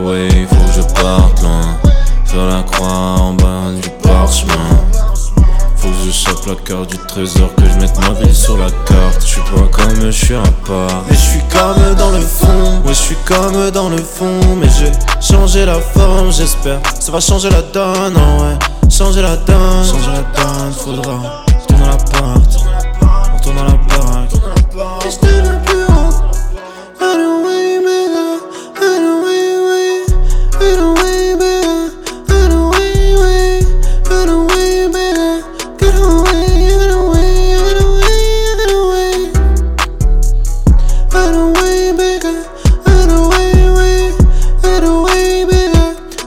way, faut que je parte loin. Faire la croix en bas du parchemin. Faut que je chope la carte du trésor, que je mette ma vie sur la carte. Je suis pas comme je suis à part, mais je suis comme dans le fond. Ouais, je suis comme dans le fond, mais j'ai changé la forme, j'espère. Ça va changer la donne, oh ouais. Changer la donne, faudra retourner à l'appart, retourner à la baraque. Et je deviens plus haut. Anyway, nigga, anyway, anyway, nigga, anyway, nigga, get away, anyway, nigga, anyway, nigga,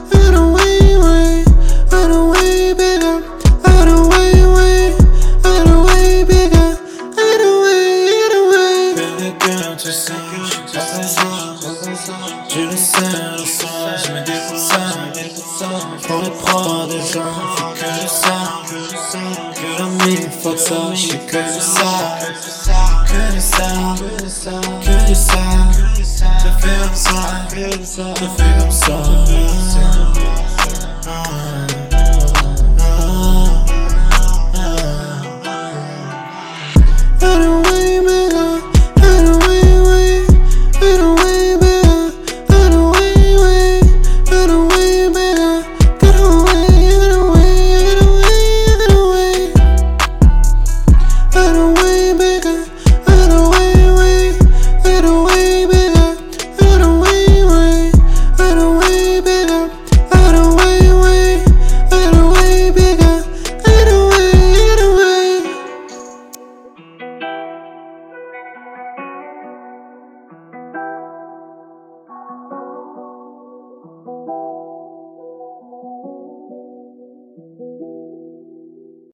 tu sais, je suis passager. Tu le sais, le soir, je me défoule ça. Pour les prods des gens, faut que je sache. Que la mine, faut que ça, je sais que je sais. Que je sais. Je fais comme ça.